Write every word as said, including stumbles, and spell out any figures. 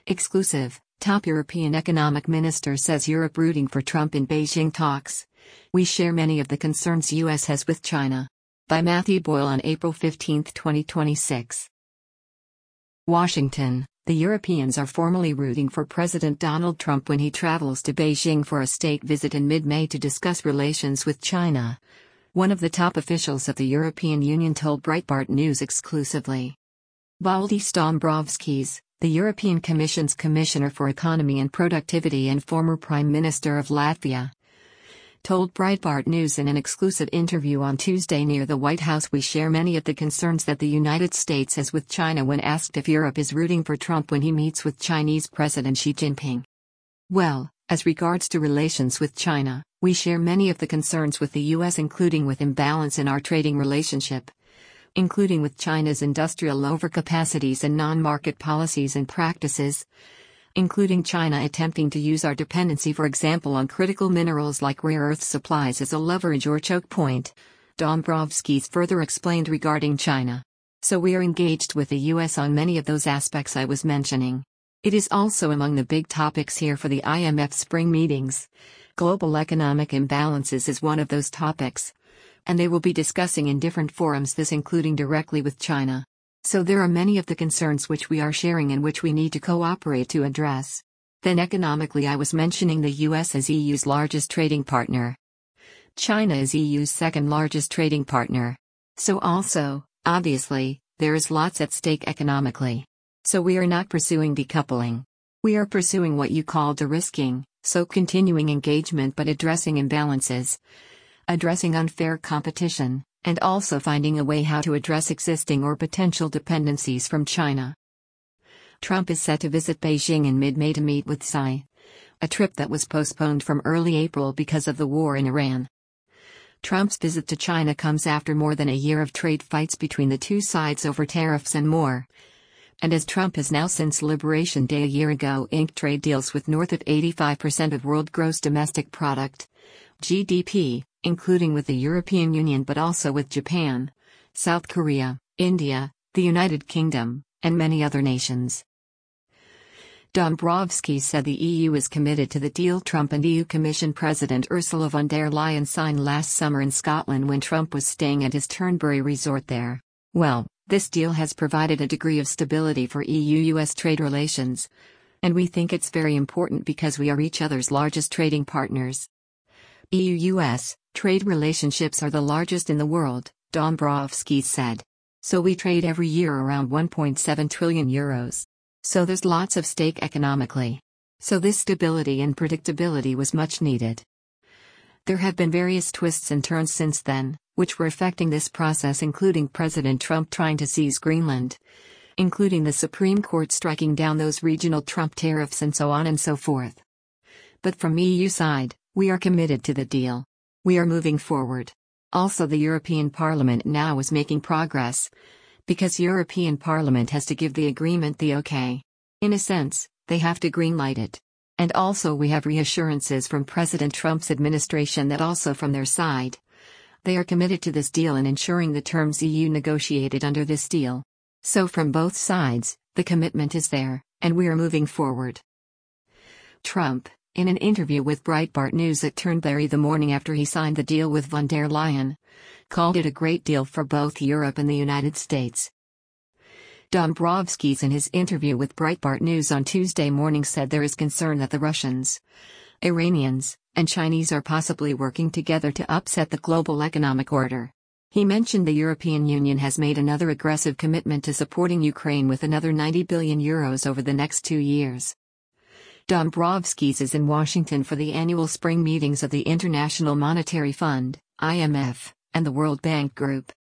Exclusive, top European economic minister says Europe rooting for Trump in Beijing talks. We share many of the concerns U S has with China. By Matthew Boyle on April fifteenth, twenty twenty-six. Washington, the Europeans are formally rooting for President Donald Trump when he travels to Beijing for a state visit in mid-May to discuss relations with China. One of the top officials of the European Union told Breitbart News exclusively. Valdis Dombrovskis, the European Commission's Commissioner for Economy and Productivity and former Prime Minister of Latvia, told Breitbart News in an exclusive interview on Tuesday near the White House, "We share many of the concerns that the United States has with China," when asked if Europe is rooting for Trump when he meets with Chinese President Xi Jinping. Well, as regards to relations with China, we share many of the concerns with the U S, including with imbalance in our trading relationship, including with China's industrial overcapacities and non-market policies and practices, including China attempting to use our dependency, for example, on critical minerals like rare earth supplies, as a leverage or choke point, Dombrovskis further explained regarding China. So we are engaged with the U S on many of those aspects I was mentioning. It is also among the big topics here for the I M F spring meetings. Global economic imbalances is one of those topics, and they will be discussing in different forums this, including directly with China. So there are many of the concerns which we are sharing and which we need to cooperate to address. Then economically, I was mentioning the U S as E U's largest trading partner. China is E U's second largest trading partner. So also, obviously, there is lots at stake economically. So we are not pursuing decoupling. We are pursuing what you call de-risking, so continuing engagement but addressing imbalances, addressing unfair competition, and also finding a way how to address existing or potential dependencies from China. Trump is set to visit Beijing in mid-May to meet with Xi, a trip that was postponed from early April because of the war in Iran. Trump's visit to China comes after more than a year of trade fights between the two sides over tariffs and more. And as Trump has now since Liberation Day a year ago inked trade deals with north of eighty-five percent of world gross domestic product, G D P, including with the European Union but also with Japan, South Korea, India, the United Kingdom, and many other nations. Dombrovskis said the E U is committed to the deal Trump and E U Commission President Ursula von der Leyen signed last summer in Scotland when Trump was staying at his Turnberry resort there. Well, this deal has provided a degree of stability for E U U S trade relations, and we think it's very important because we are each other's largest trading partners. E U U S trade relationships are the largest in the world, Dombrovskis said. So we trade every year around one point seven trillion euros. So there's lots of stake economically. So this stability and predictability was much needed. There have been various twists and turns since then, which were affecting this process, including President Trump trying to seize Greenland, including the Supreme Court striking down those regional Trump tariffs and so on and so forth. But from E U side, we are committed to the deal. We are moving forward. Also, the European Parliament now is making progress, because European Parliament has to give the agreement the okay. In a sense, they have to greenlight it. And also we have reassurances from President Trump's administration that also from their side, they are committed to this deal and ensuring the terms E U negotiated under this deal. So from both sides, the commitment is there, and we are moving forward. Trump, in an interview with Breitbart News at Turnberry the morning after he signed the deal with von der Leyen, called it a great deal for both Europe and the United States. Dombrovskis in his interview with Breitbart News on Tuesday morning said there is concern that the Russians, Iranians, and Chinese are possibly working together to upset the global economic order. He mentioned the European Union has made another aggressive commitment to supporting Ukraine with another ninety billion euros over the next two years. Dombrovskis is in Washington for the annual spring meetings of the International Monetary Fund, I M F, and the World Bank Group.